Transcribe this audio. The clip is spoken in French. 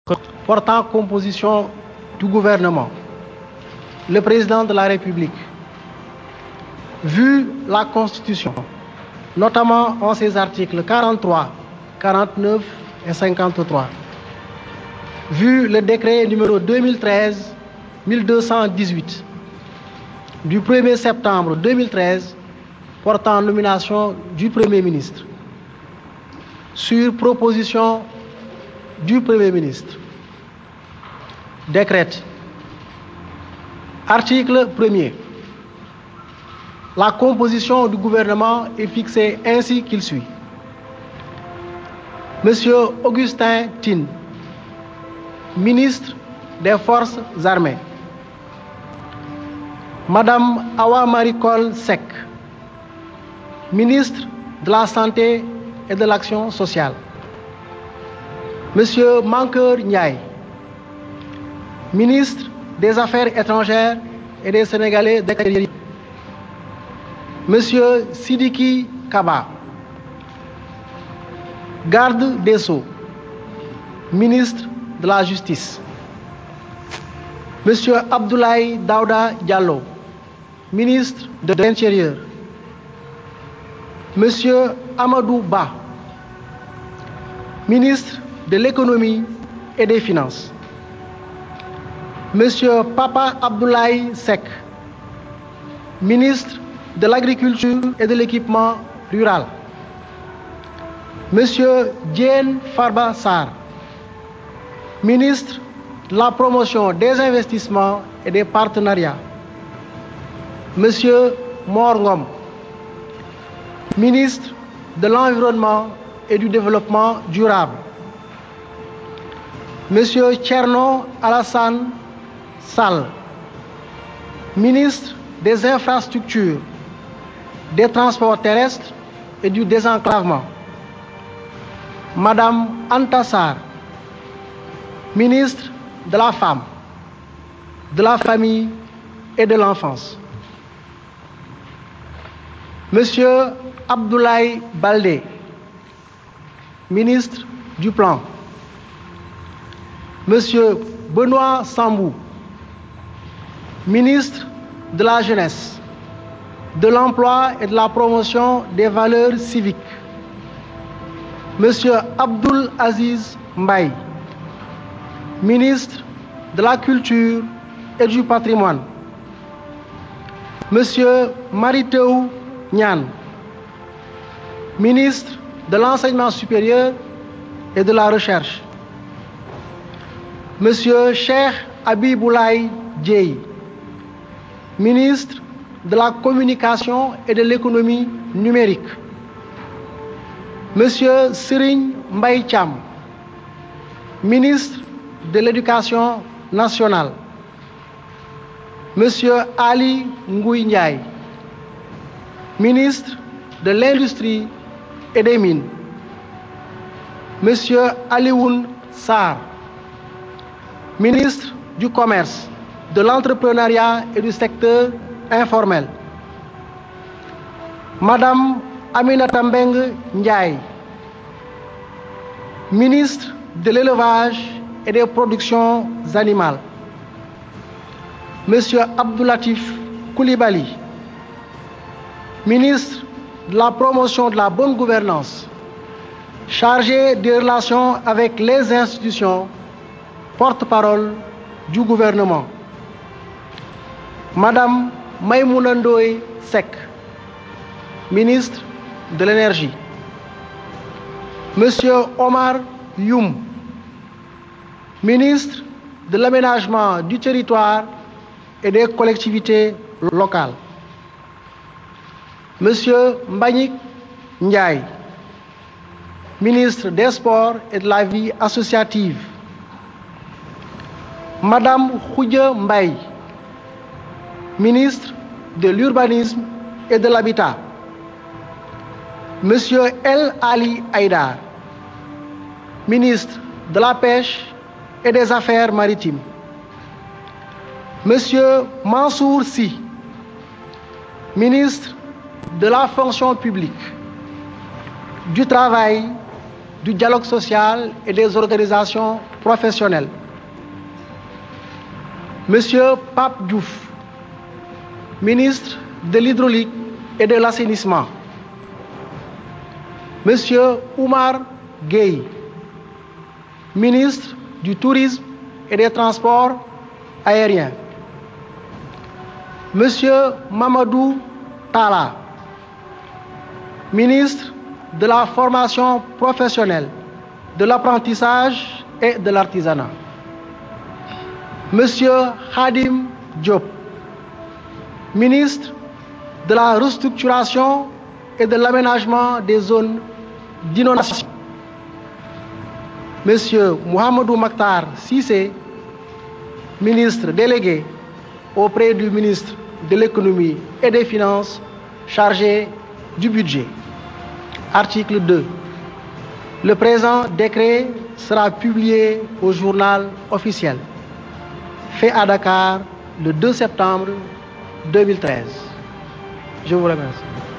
portant composition du gouvernement, le président de la République, vu la Constitution, notamment en ses articles 43, 49 et 53, vu le décret numéro 2013-1218 du 1er septembre 2013 portant nomination du Premier ministre, sur proposition du Premier ministre, décrète. Article 1er. La composition du gouvernement est fixée ainsi qu'il suit. Monsieur Augustin Tine, ministre des Forces armées. Madame Awa Marie-Coll Seck, ministre de la Santé et de l'Action sociale. Monsieur Mankeur Ndiaye, ministre des Affaires étrangères et des Sénégalais d'extérieur. Monsieur Sidiki Kaba, garde des Sceaux, ministre de la Justice. Monsieur Abdoulaye Daouda Diallo, ministre de l'Intérieur. Monsieur Amadou Ba, ministre de l'Économie et des Finances. Monsieur Papa Abdoulaye Seck, ministre de l'Agriculture et de l'Équipement rural. Monsieur Diène Farba Sarr, ministre de la Promotion des investissements et des partenariats. Monsieur Mor Ngom, ministre de l'Environnement et du Développement durable. Monsieur Thierno Alassane Sall, ministre des Infrastructures, des Transports terrestres et du désenclavement. Madame Anta Sarr, ministre de la Femme, de la Famille et de l'Enfance. Monsieur Abdoulaye Baldé, ministre du Plan. Monsieur Benoît Sambou, ministre de la Jeunesse, de l'Emploi et de la Promotion des valeurs civiques. Monsieur Abdoul Aziz Mbaye, ministre de la Culture et du Patrimoine. Monsieur Maritou Niane, ministre de l'Enseignement supérieur et de la Recherche. Monsieur Cheikh Abiboulaye Dièye, ministre de la Communication et de l'Économie numérique. Monsieur Serigne Mbaye Thiam, ministre de l'Éducation nationale. Monsieur Ali Ngouille Ndiaye, ministre de l'Industrie et des Mines. Monsieur Alioune Sarr, ministre du Commerce, de l'Entrepreneuriat et du secteur informel. Madame Aminata Mbengue Ndiaye, ministre de l'Élevage et des Productions animales. Monsieur Abdoulatif Coulibaly, ministre de la Promotion de la bonne gouvernance, chargé des relations avec les institutions, porte-parole du gouvernement. Madame Maïmouna Ndoye Seck, ministre de l'Énergie. Monsieur Omar Youm, ministre de l'Aménagement du territoire et des collectivités locales. Monsieur Mbagnick Ndiaye, ministre des Sports et de la vie associative. Madame Khoudia Mbaye, ministre de l'Urbanisme et de l'Habitat. Monsieur El Ali Haïdar, ministre de la Pêche et des Affaires maritimes. Monsieur Mansour Sy, ministre de la Fonction publique, du Travail du dialogue social et des organisations professionnelles. Monsieur Pape Diouf, ministre de l'Hydraulique et de l'Assainissement. Monsieur Oumar Gueye, ministre du Tourisme et des Transports aériens. Monsieur Mamadou Talla, ministre de la Formation professionnelle, de l'apprentissage et de l'artisanat. Monsieur Khadim Diop, ministre de la Restructuration et de l'Aménagement des zones d'inondation. Monsieur Mohamedou Makhtar Cissé, ministre délégué auprès du ministre de l'Économie et des Finances chargé du budget. Article 2. Le présent décret sera publié au journal officiel. Fait à Dakar le 2 septembre 2013. Je vous remercie.